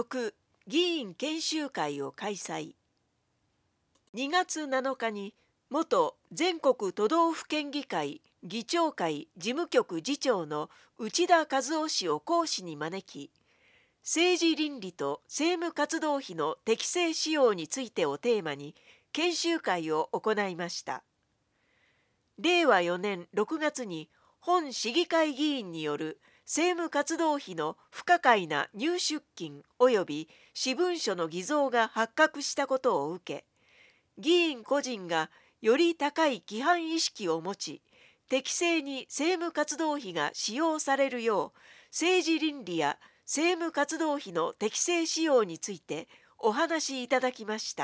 6. 議員研修会を開催。2月7日に元全国都道府県議会議長会事務局次長の内田和夫氏を講師に招き、政治倫理と政務活動費の適正使用についてをテーマに研修会を行いました。令和4年6月に本市議会議員による政務活動費の不可解な入出金及び私文書の偽造が発覚したことを受け、議員個人がより高い規範意識を持ち、適正に政務活動費が使用されるよう、政治倫理や政務活動費の適正使用についてお話しいただきました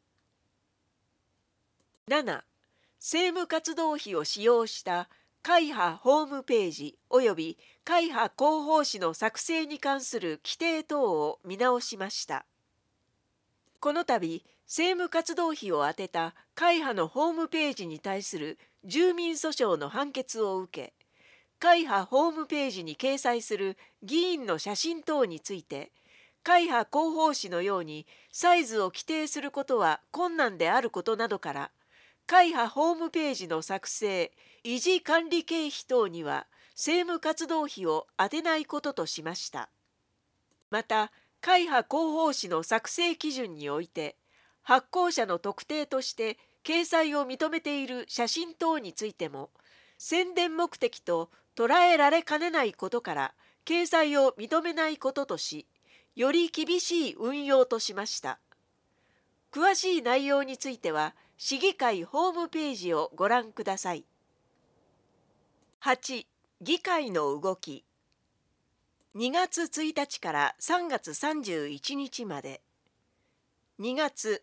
。7. 政務活動費を使用した会派ホームページ及び会派広報誌の作成に関する規定等を見直しました。この度、政務活動費を充てた会派のホームページに対する住民訴訟の判決を受け、会派ホームページに掲載する議員の写真等について、会派広報誌のようにサイズを規定することは困難であることなどから、会派ホームページの作成・維持管理経費等には政務活動費を充てないこととしました。また、会派広報誌の作成基準において、発行者の特定として掲載を認めている写真等についても、宣伝目的と捉えられかねないことから、掲載を認めないこととし、より厳しい運用としました。詳しい内容については、市議会ホームページをご覧ください。8. 議会の動き。2月1日から3月31日まで。2月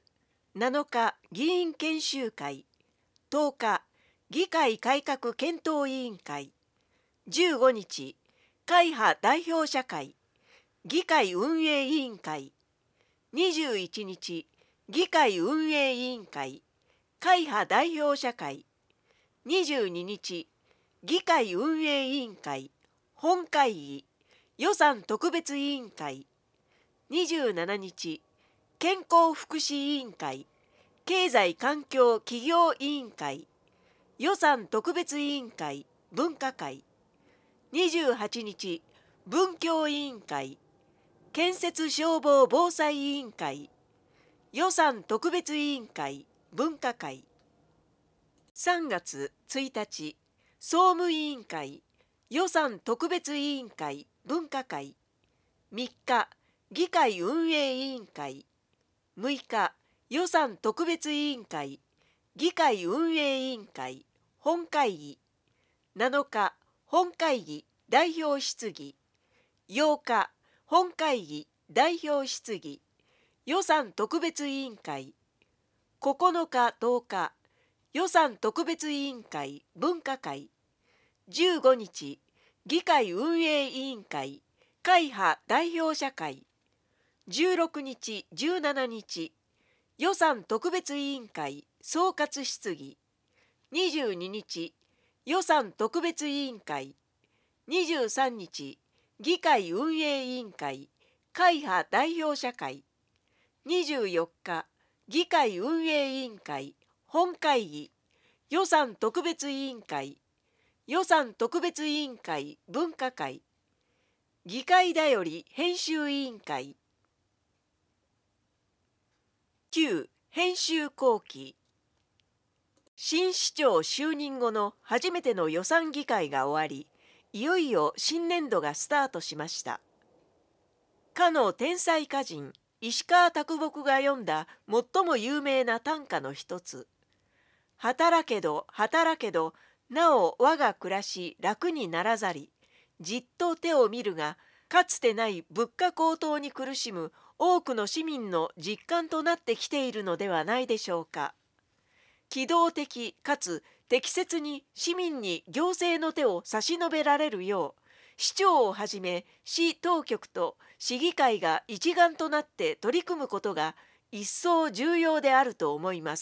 7日議員研修会、10日議会改革検討委員会、15日会派代表者会、議会運営委員会、21日議会運営委員会、会派代表者会、22日議会運営委員会、本会議、予算特別委員会、27日健康福祉委員会、経済環境企業委員会、予算特別委員会、分科会、28日文教委員会、建設消防防災委員会、予算特別委員会、分科会。3月1日総務委員会、予算特別委員会、分科会。3日議会運営委員会、6日予算特別委員会、議会運営委員会、本会議。7日本会議代表質疑、8日本会議代表質疑、予算特別委員会。9日10日予算特別委員会、分科会。15日議会運営委員会、会派代表者会。16日17日予算特別委員会総括質疑。22日予算特別委員会。23日議会運営委員会、会派代表者会。24日議会運営委員会、本会議、予算特別委員会、予算特別委員会、分科会。議会だより編集委員会。9. 編集後期。新市長就任後の初めての予算議会が終わり、いよいよ新年度がスタートしました。かの天才歌人石川啄木が詠んだ最も有名な短歌の一つ、働けど働けどなお我が暮らし楽にならざり、じっと手を見るがかつてない物価高騰に苦しむ多くの市民の実感となってきているのではないでしょうか。機動的かつ適切に市民に行政の手を差し伸べられるよう、市長をはじめ市当局と市議会が一丸となって取り組むことが一層重要であると思います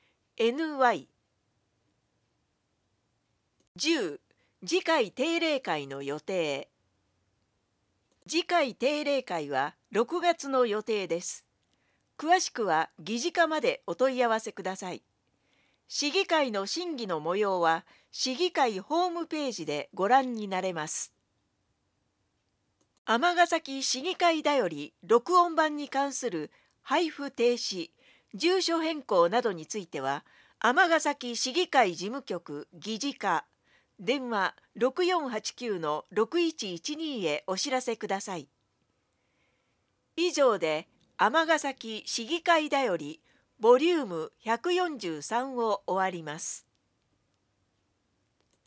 。NY。 10. 次回定例会の予定。次回定例会は 6月の予定です。詳しくは議事課までお問い合わせください。市議会の審議の模様は市議会ホームページでご覧になれます。尼崎市議会だより録音版に関する配布停止、住所変更などについては、尼崎市議会事務局議事課、電話6489-6112へお知らせください。以上で尼崎市議会だよりボリューム143を終わります。